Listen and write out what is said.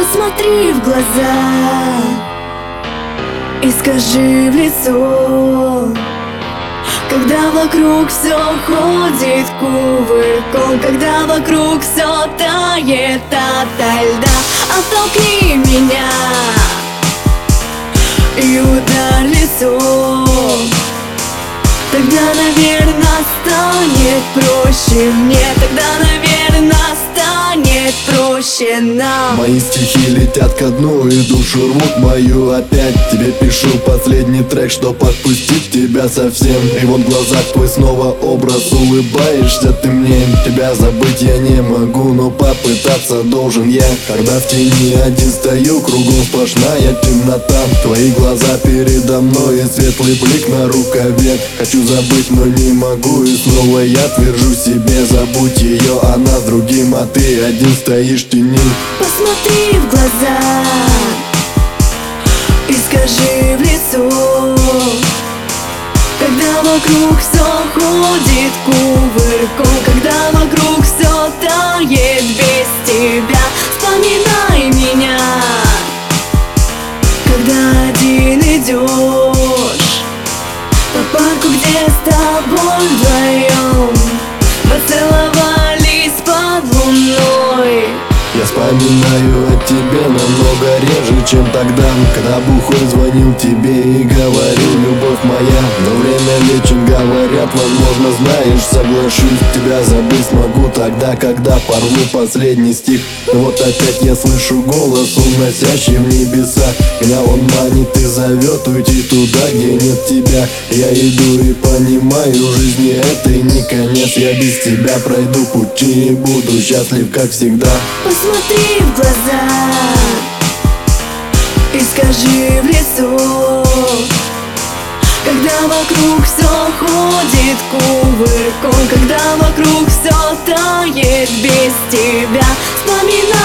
Посмотри в глаза и скажи в лицо, когда вокруг все ходит кувырком, когда вокруг все тает ото льда. Оттолкни меня и ударь лицом, тогда, наверное, станет проще мне, тогда, наверное, станет проще нам. Мои стихи летят ко дну и душу рвут мою опять. Тебе пишу последний трек, чтоб отпустить тебя совсем. И вот в глазах твой снова образ, улыбаешься ты мне. Тебя забыть я не могу, но попытаться должен я. Когда в тени один стою, кругом сплошная темнота. Твои глаза передо мной и светлый блик на рукаве. Хочу забыть, но не могу, и снова я твержу себе: забудь ее, она с другим, а ты один стоишь в тени. Посмотри в глаза и скажи в лицо, когда вокруг все ходит кувырком, когда вокруг все тает без тебя. Вспоминай меня, когда один идешь по парку, где с тобой вдвоем мы целовались под луной. Я вспоминаю о тебе намного реже, чем тогда, когда бухой звонил тебе и говорил: любовь моя. Но время лечит, говорят, возможно, знаешь, соглашусь. Тебя забыть смогу тогда, когда порву последний стих. Но вот опять я слышу голос, уносящий в небеса. Меня он манит и зовет уйти туда, где нет тебя. Я иду и понимаю, жизни этой не конец. Я без тебя пройду пути и буду счастлив, как всегда. Посмотри в глаза и скажи в лицо, когда вокруг все ходит кувырком, когда вокруг все тает без тебя. Вспоминай